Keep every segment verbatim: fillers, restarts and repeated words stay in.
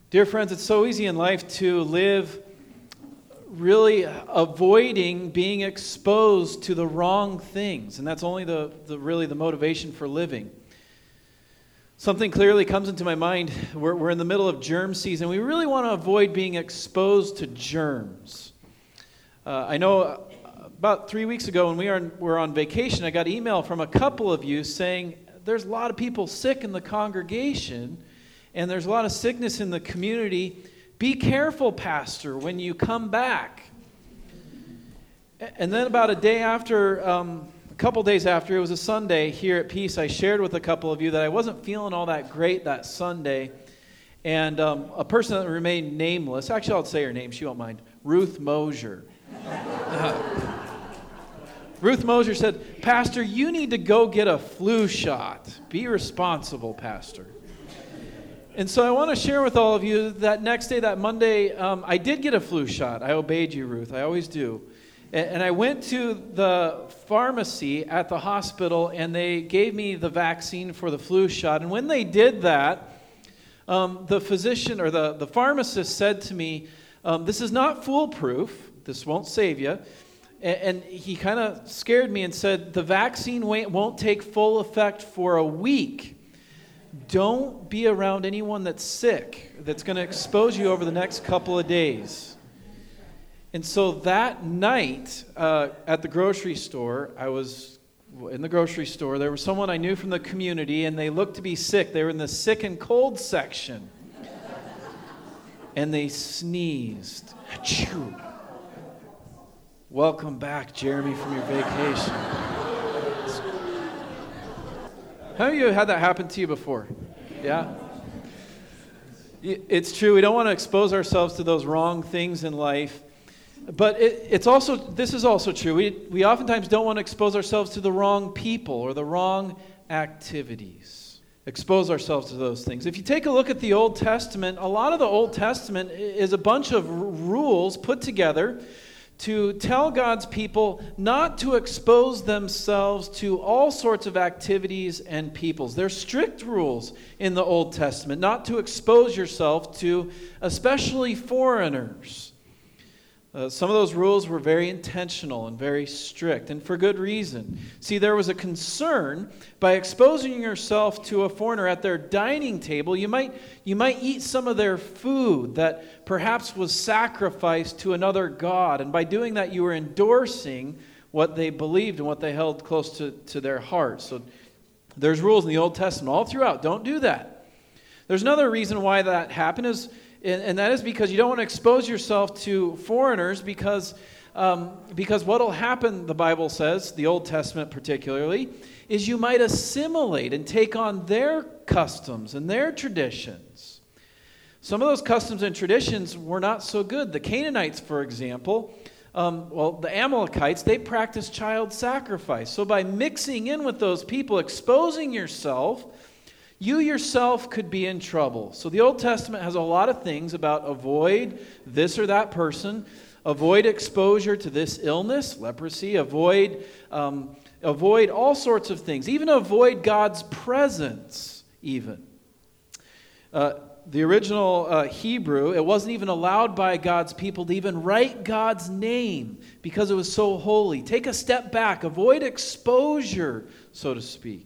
Dear friends, it's so easy in life to live really avoiding being exposed to the wrong things, and that's only the, the really the motivation for living. Something clearly comes into my mind. We're, we're in the middle of germ season. We really want to avoid being exposed to germs. Uh, I know about three weeks ago when we were on, were on vacation, I got an email from a couple of you saying there's a lot of people sick in the congregation, and there's a lot of sickness in the community. Be careful, Pastor, when you come back. And then about a day after, um, a couple days after, it was a Sunday here at Peace, I shared with a couple of you that I wasn't feeling all that great that Sunday. And um, a person that remained nameless, actually I'll say her name, she won't mind, Ruth Mosier. Uh, Ruth Mosier said, Pastor, you need to go get a flu shot. Be responsible, Pastor. And so I want to share with all of you that next day, that Monday, um, I did get a flu shot. I obeyed you, Ruth. I always do. And, and I went to the pharmacy at the hospital, and they gave me the vaccine for the flu shot. And when they did that, um, the physician or the, the pharmacist said to me, um, this is not foolproof. This won't save you. And, and he kind of scared me and said, the vaccine won't take full effect for a week. Don't be around anyone that's sick, that's going to expose you over the next couple of days. And so that night uh, at the grocery store, I was in the grocery store. There was someone I knew from the community, and they looked to be sick. They were in the sick and cold section. And they sneezed. Achoo. Welcome back, Jeremy, from your vacation. How many of you had that happen to you before? Yeah? It's true. We don't want to expose ourselves to those wrong things in life. But it, it's also, this is also true. We, we oftentimes don't want to expose ourselves to the wrong people or the wrong activities. Expose ourselves to those things. If you take a look at the Old Testament, a lot of the Old Testament is a bunch of r- rules put together to tell God's people not to expose themselves to all sorts of activities and peoples. There's strict rules in the Old Testament not to expose yourself to especially foreigners. Uh, some of those rules were very intentional and very strict, and for good reason. See, there was a concern by exposing yourself to a foreigner at their dining table, you might you might eat some of their food that perhaps was sacrificed to another god, and by doing that you were endorsing what they believed and what they held close to, to their hearts. So there's rules in the Old Testament all throughout. Don't do that. There's another reason why that happened is And, and that is because you don't want to expose yourself to foreigners because, um, because what will happen, the Bible says, the Old Testament particularly, is you might assimilate and take on their customs and their traditions. Some of those customs and traditions were not so good. The Canaanites, for example, um, well, the Amalekites, they practiced child sacrifice. So by mixing in with those people, exposing yourself, you yourself could be in trouble. So the Old Testament has a lot of things about avoid this or that person, avoid exposure to this illness, leprosy, avoid um, avoid all sorts of things, even avoid God's presence, even. Uh, the original uh, Hebrew, it wasn't even allowed by God's people to even write God's name because it was so holy. Take a step back, avoid exposure, so to speak.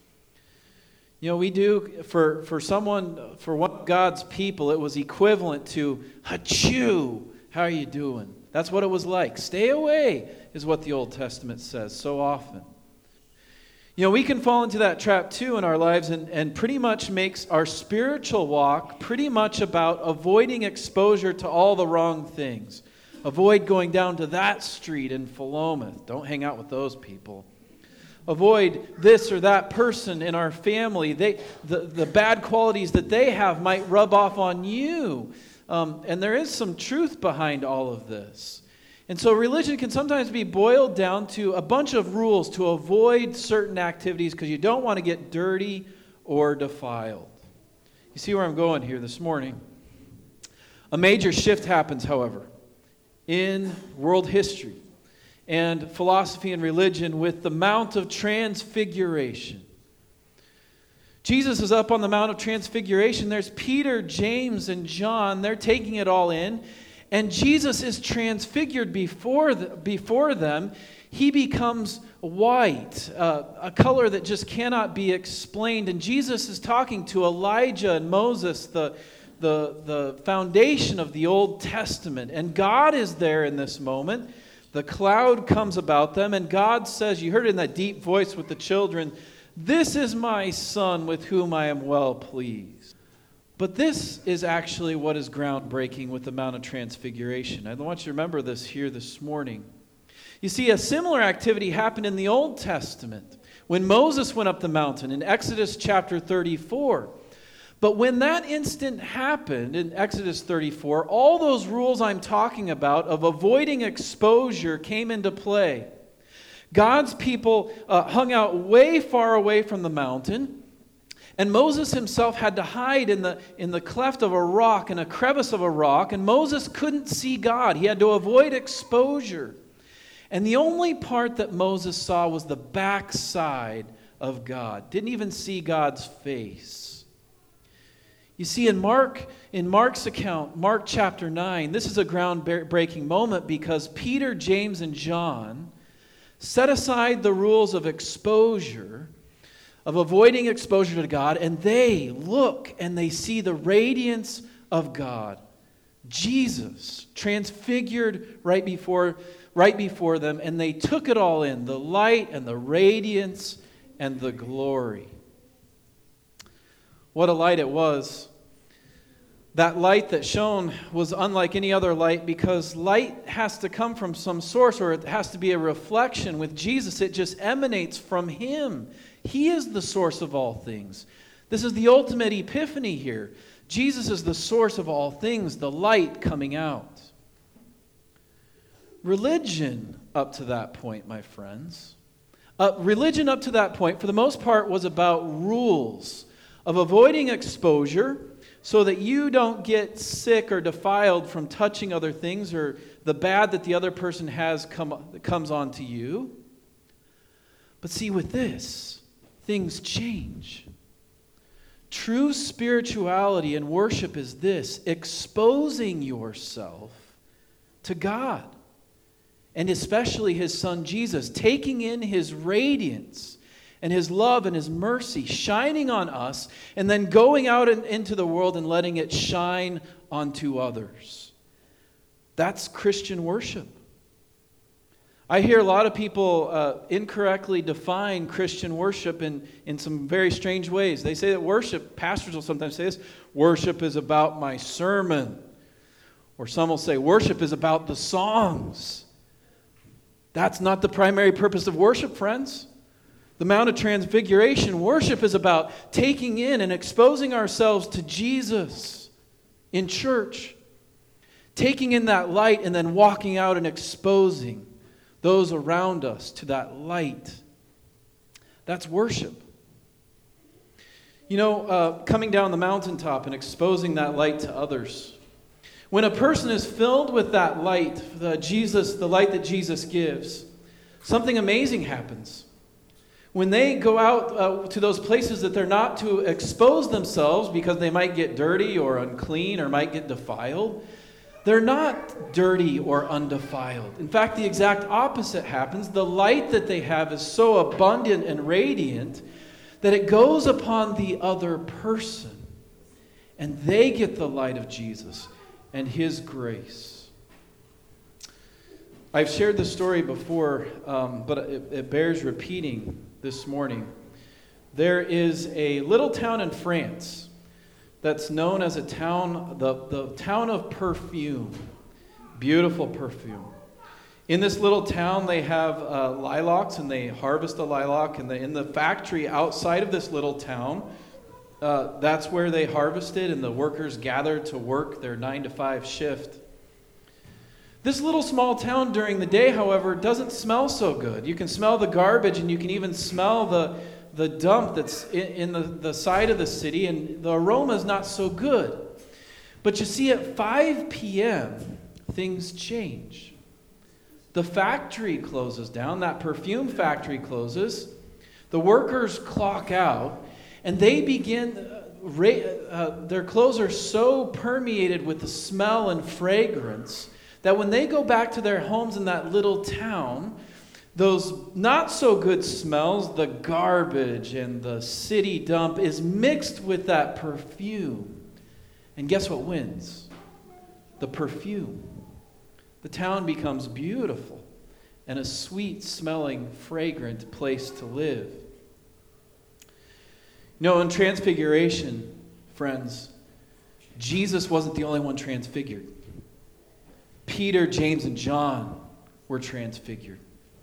You know, we do, for, for someone, for one of God's people, it was equivalent to, Achoo, how are you doing? That's what it was like. Stay away, is what the Old Testament says so often. You know, we can fall into that trap too in our lives and, and pretty much makes our spiritual walk pretty much about avoiding exposure to all the wrong things. Avoid going down to that street in Philomath. Don't hang out with those people. Avoid this or that person in our family. They, the, the bad qualities that they have might rub off on you. Um, and there is some truth behind all of this. And so religion can sometimes be boiled down to a bunch of rules to avoid certain activities because you don't want to get dirty or defiled. You see where I'm going here this morning? A major shift happens, however, in world history and philosophy and religion with the Mount of Transfiguration. Jesus is up on the Mount of Transfiguration. There's Peter, James, and John. They're taking it all in. And Jesus is transfigured before, the, before them. He becomes white, uh, a color that just cannot be explained. And Jesus is talking to Elijah and Moses, the, the, the foundation of the Old Testament. And God is there in this moment. The cloud comes about them, and God says, you heard it in that deep voice with the children, "This is my Son with whom I am well pleased." But this is actually what is groundbreaking with the Mount of Transfiguration. I want you to remember this here this morning. You see, a similar activity happened in the Old Testament when Moses went up the mountain in Exodus chapter thirty-four. But when that instant happened in Exodus thirty-four, all those rules I'm talking about of avoiding exposure came into play. God's people uh, hung out way far away from the mountain, and Moses himself had to hide in the, in the cleft of a rock, in a crevice of a rock, and Moses couldn't see God. He had to avoid exposure. And the only part that Moses saw was the backside of God. Didn't even see God's face. You see, in Mark, in Mark's account, Mark chapter nine, this is a groundbreaking moment because Peter, James, and John set aside the rules of exposure, of avoiding exposure to God, and they look and they see the radiance of God. Jesus transfigured right before, right before them, and they took it all in, the light and the radiance and the glory. What a light it was. That light that shone was unlike any other light because light has to come from some source, or it has to be a reflection. With Jesus, it just emanates from Him. He is the source of all things. This is the ultimate epiphany here. Jesus is the source of all things, the light coming out. Religion up to that point, my friends, uh, religion up to that point, for the most part, was about rules of avoiding exposure so that you don't get sick or defiled from touching other things or the bad that the other person has come, comes onto you. But see, with this, things change. True spirituality and worship is this: exposing yourself to God, and especially His Son Jesus, taking in His radiance and His love and His mercy shining on us, and then going out in, into the world and letting it shine onto others. That's Christian worship. I hear a lot of people uh, incorrectly define Christian worship in, in some very strange ways. They say that worship, pastors will sometimes say this, worship is about my sermon. Or some will say worship is about the songs. That's not the primary purpose of worship, friends. The Mount of Transfiguration, worship is about taking in and exposing ourselves to Jesus in church. Taking in that light and then walking out and exposing those around us to that light. That's worship. You know, uh, coming down the mountaintop and exposing that light to others. When a person is filled with that light, the Jesus, the light that Jesus gives, something amazing happens. When they go out uh, to those places that they're not to expose themselves because they might get dirty or unclean or might get defiled, they're not dirty or undefiled. In fact, the exact opposite happens. The light that they have is so abundant and radiant that it goes upon the other person, and they get the light of Jesus and His grace. I've shared this story before, um, but it, it bears repeating this morning. There is a little town in France that's known as a town, the, the town of perfume. Beautiful perfume. In this little town, they have uh, lilacs, and they harvest the lilac. And the, in the factory outside of this little town, uh, that's where they harvest it, and the workers gather to work their nine to five shift. This little small town during the day, however, doesn't smell so good. You can smell the garbage, and you can even smell the, the dump that's in, in the, the side of the city, and the aroma is not so good. But you see, at five p.m., things change. The factory closes down. That perfume factory closes. The workers clock out. And they begin, uh, ra- uh, their clothes are so permeated with the smell and fragrance that when they go back to their homes in that little town, those not so good smells, the garbage and the city dump, is mixed with that perfume. And guess what wins? The perfume. The town becomes beautiful and a sweet-smelling, fragrant place to live. You know, in Transfiguration, friends, Jesus wasn't the only one transfigured. Peter, James, and John were transfigured.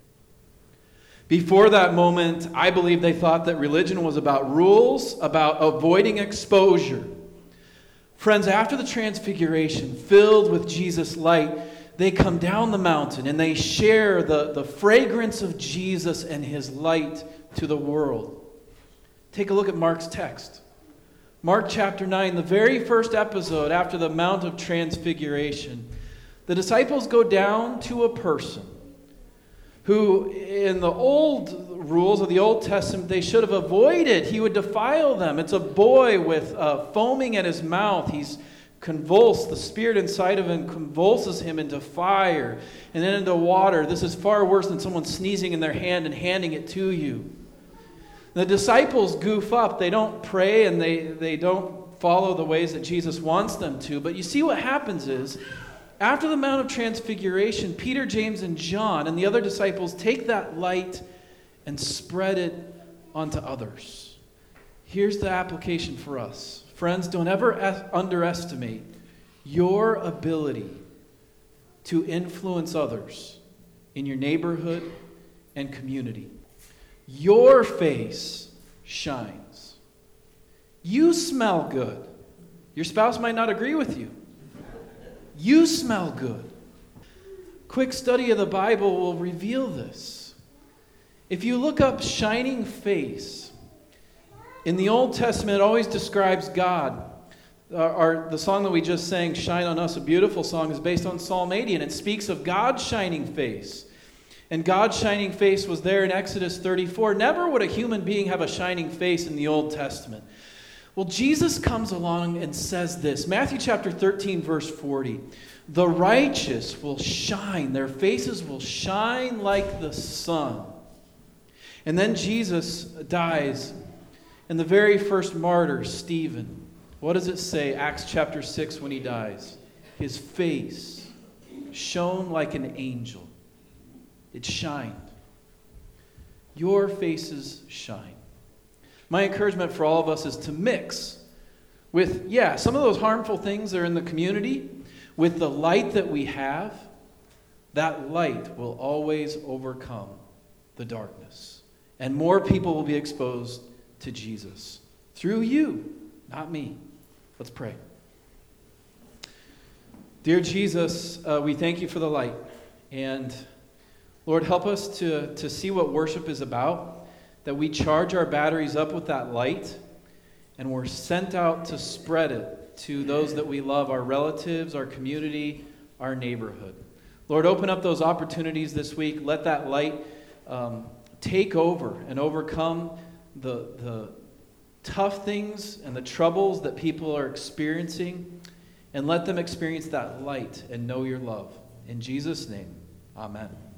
Before that moment, I believe they thought that religion was about rules, about avoiding exposure. Friends, after the Transfiguration, filled with Jesus' light, they come down the mountain and they share the, the fragrance of Jesus and his light to the world. Take a look at Mark's text. Mark chapter nine, the very first episode after the Mount of Transfiguration. The disciples go down to a person who, in the old rules of the Old Testament, they should have avoided. He would defile them. It's a boy with uh, foaming at his mouth. He's convulsed. The spirit inside of him convulses him into fire and then into water. This is far worse than someone sneezing in their hand and handing it to you. The disciples goof up. They don't pray and they, they don't follow the ways that Jesus wants them to. But you see what happens is, after the Mount of Transfiguration, Peter, James, and John and the other disciples take that light and spread it onto others. Here's the application for us. Friends, don't ever es- underestimate your ability to influence others in your neighborhood and community. Your face shines. You smell good. Your spouse might not agree with you. You smell good. Quick study of the Bible will reveal this. If you look up shining face, in the Old Testament it always describes God. Our, our, the song that we just sang, Shine on Us, a beautiful song, is based on Psalm eighty, and it speaks of God's shining face. And God's shining face was there in Exodus thirty-four. Never would a human being have a shining face in the Old Testament. Well, Jesus comes along and says this. Matthew chapter thirteen, verse forty. The righteous will shine. Their faces will shine like the sun. And then Jesus dies. And the very first martyr, Stephen, what does it say? Acts chapter six, when he dies. His face shone like an angel. It shined. Your faces shine. My encouragement for all of us is to mix with, yeah, some of those harmful things that are in the community, with the light that we have. That light will always overcome the darkness. And more people will be exposed to Jesus. Through you, not me. Let's pray. Dear Jesus, uh, we thank you for the light. And Lord, help us to, to see what worship is about, that we charge our batteries up with that light, and we're sent out to spread it to those that we love, our relatives, our community, our neighborhood. Lord, open up those opportunities this week. Let that light um, take over and overcome the, the tough things and the troubles that people are experiencing, and let them experience that light and know your love. In Jesus' name, amen.